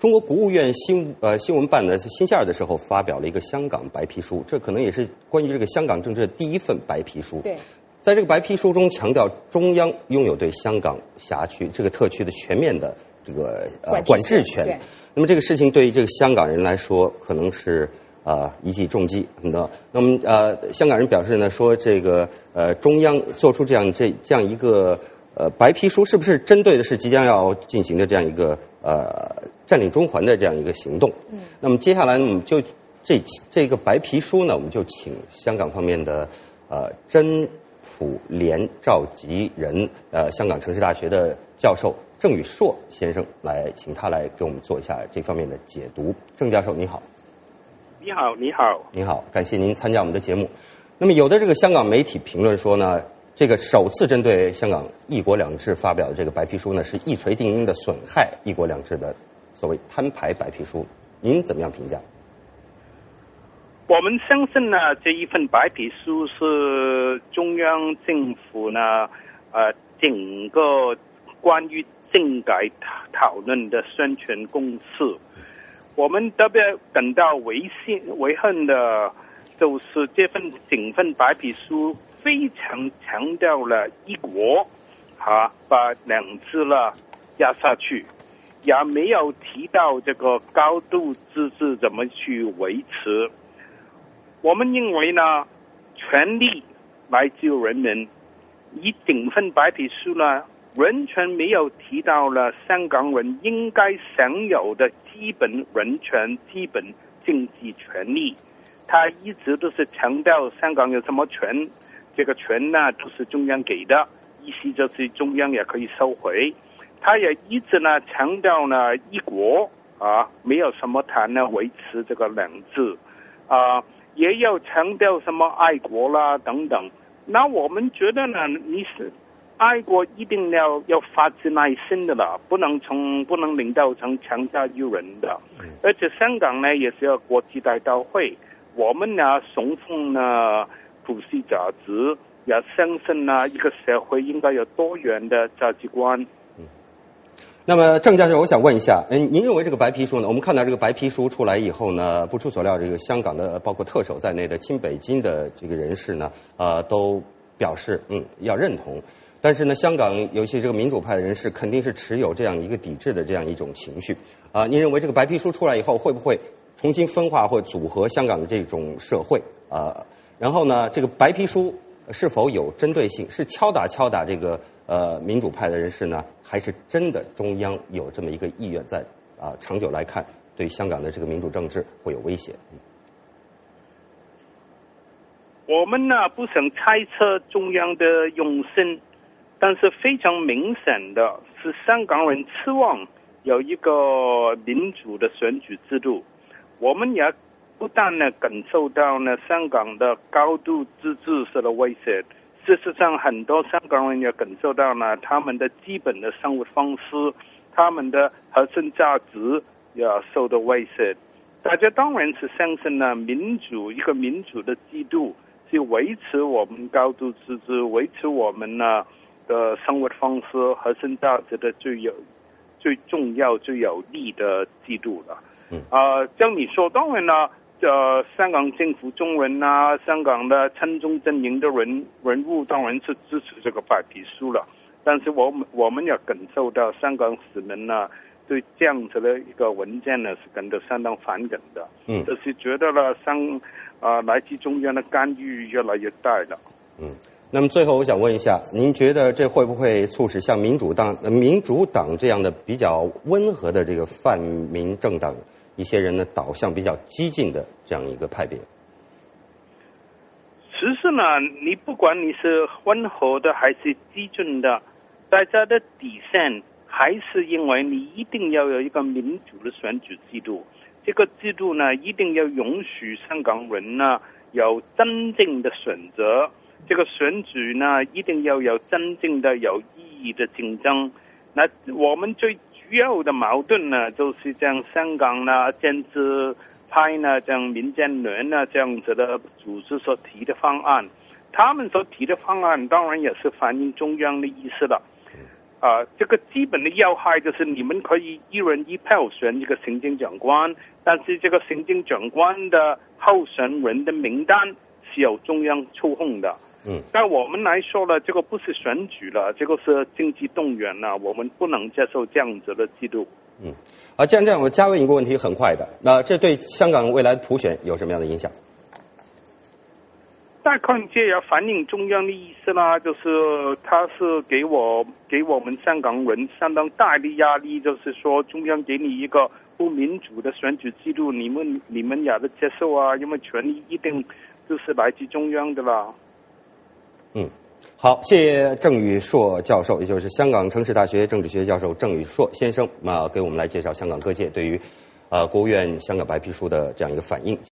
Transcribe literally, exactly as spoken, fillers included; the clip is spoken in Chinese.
中国国务院新呃新闻办呢，在星期二的时候发表了一个香港白皮书，这可能也是关于这个香港政治的第一份白皮书。 对， 在这个白皮书中强调，中央拥有对香港辖区这个特区的全面的这个呃管制权。那么这个事情对于这个香港人来说，可能是啊、呃、一记重击。那那么呃，香港人表示呢，说这个呃中央做出这样这这样一个呃白皮书，是不是针对的是即将要进行的这样一个呃占领中环的这样一个行动？嗯，那么接下来呢，我们就这这个白皮书呢，我们就请香港方面的呃真普联召集人，呃，香港城市大学的教授郑宇硕先生来，请他来给我们做一下这方面的解读。郑教授，你好。 你好，你好， 你好，感谢您参加我们的节目。那么，有的这个香港媒体评论说呢，这个首次针对香港一国两制发表的这个白皮书呢，是一锤定音的损害一国两制的所谓摊牌白皮书。您怎么样评价？ 我们相信呢，这一份白皮书是中央政府呢，呃，整个关于政改讨论的宣传攻势。我们特别感到为幸为恨的，就是这份整份白皮书非常强调了一国，啊，把两制了压下去，也没有提到这个高度自治怎么去维持。我们认为呢，权力来自人民，以整份白皮书呢，完全没有提到了香港人应该享有的基本人权、基本经济权利。他一直都是强调香港有什么权，这个权呢都是中央给的，意思就是中央也可以收回。他也一直呢强调呢一国啊，没有什么谈呢维持这个两制啊，也要强调什么爱国啦等等。那我们觉得呢，你是爱国一定要要发自内心的啦，不能从不能领导成强加于人的。而且香港呢也是要国际大都会，我们呢崇奉呢普世价值，也相信呢一个社会应该有多元的价值观。 嗯，那么郑教授，我想问一下，嗯，您认为这个白皮书呢？我们看到这个白皮书出来以后呢，不出所料，这个香港的包括特首在内的亲北京的这个人士呢，呃，都表示嗯要认同。但是呢，香港尤其这个民主派的人士肯定是持有这样一个抵制的这样一种情绪啊、呃。您认为这个白皮书出来以后，会不会重新分化或组合香港的这种社会啊、呃？然后呢，这个白皮书是否有针对性？是敲打敲打这个呃民主派的人士呢，还是真的中央有这么一个意愿在啊、呃？长久来看，对香港的这个民主政治会有威胁？嗯、 我们呢不想猜测中央的用心。但是非常明显的是，香港人期望有一个民主的选举制度。我们也不但呢感受到呢香港的高度自治受到威胁，事实上很多香港人也感受到呢他们的基本的生活方式、他们的核心价值也受到威胁。大家当然是相信呢民主一个民主的制度是维持我们高度自治、维持我们呢的生活方式、核心价值的最有、最重要、最有利的制度了。嗯，啊、呃，像你说，当然呢，呃，香港政府中人啊，香港的亲中阵营的人人物，当然是支持这个白皮书了。但是我们我们也感受到香港市民呢，对这样子的一个文件呢，是感到相当反感的。嗯，就是觉得呢，香啊、呃、来自中央的干预越来越大了。 嗯。那么最后我想问一下，您觉得这会不会促使像民主党、民主党这样的比较温和的这个泛民政党一些人呢，导向比较激进的这样一个派别？ 其实呢，你不管你是温和的还是激进的，大家的底线还是认为你一定要有一个民主的选举制度。这个制度呢，一定要允许香港人呢有真正的选择。这个选举呢，一定要有真正的有意义的竞争。那我们最主要的矛盾呢，就是像香港呢建制派呢，像民建联呢这样子的组织所提的方案，他们所提的方案当然也是反映中央的意思了。啊、 啊、呃，这个基本的要害就是你们可以一人一票选这个行政长官，但是这个行政长官的候选人的名单是由中央操控的。 嗯， 但我们来说呢，这个不是选举了，这个是经济动员了，我们不能接受这样子的制度。 嗯，啊，既然这样，我加问一个问题，很快的，那这对香港未来的普选有什么样的影响？ 大概这也反映中央的意思啦，就是他是给我给我们香港人相当大的压力，就是说中央给你一个不民主的选举制度，你们你们也得接受啊，因为权力一定就是来自中央的啦。 嗯，好，谢谢郑宇硕教授，也就是香港城市大学政治学教授郑宇硕先生，啊，给我们来介绍香港各界对于，呃，国务院香港白皮书的这样一个反应。